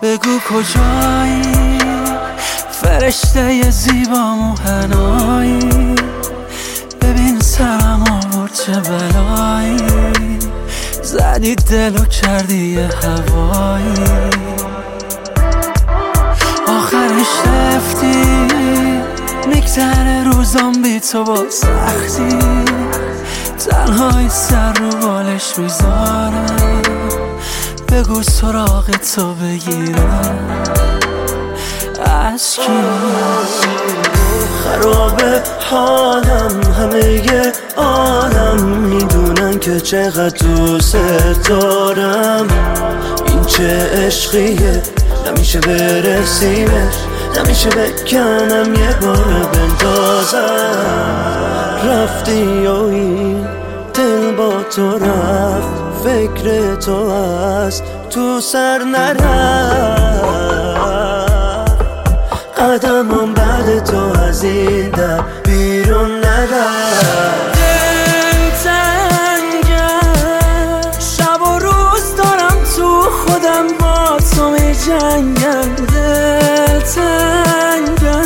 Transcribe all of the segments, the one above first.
بگو کجایی فرشته زیبا موهنایی، ببین سرم آورد چه بلایی، زدی دلو کردی یه هوایی، آخرش رفتی میگذره روزام بی تو با سختی، تنهایی سر رو بالش میذارم، بگو سراغ تو بگیرم از کی؟ خراب حالم، همه عالم میدونن که چقدر دوست دارم. این چه عشقیه، نمیشه برسیمش، نمیشه بکنم یه بار بندازم. رفتی و این دل با تو رفت، فکر تو از تو سر نرفت، قدمم بعد تو از این در بیرون نرفت. دل تنگه شب و روز دارم تو خودم با تو می جنگم، دل تنگه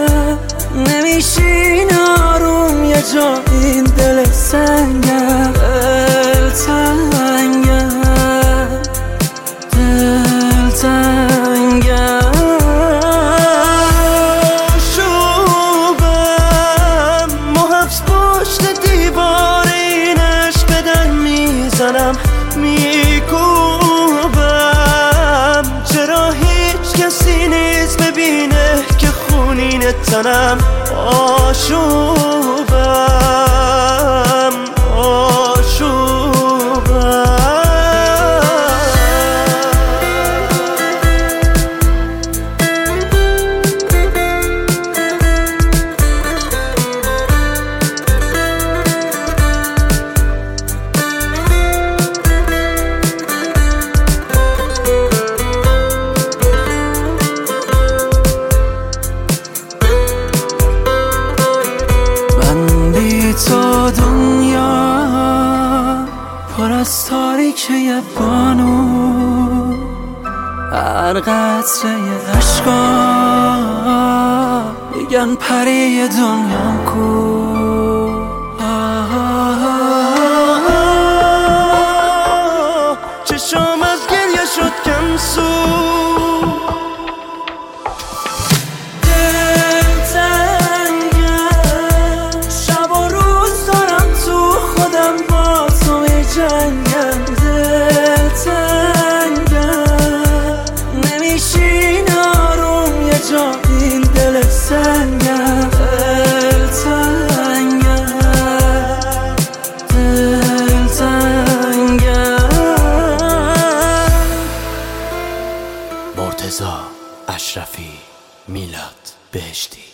نمیشین آروم یه جا این دل سنگه، دل تنگه دل تنگه. شوبم محبس پشت دیوار این عشق در میزنم، میکوبم چرا هیچ کسی نیست ببینه که خونین تنم. آشوبم آشوبم. تو دنیا پر از تاریکی بانو، هر قطره عشقا میگن پری دنیام کو. چشام از گریه شد کم سو، جنگم دل تنگه نمیشین آروم یه جا این دل سنگه، دل تنگه دل تنگه. مرتضی اشرفی، میلاد بهشتی.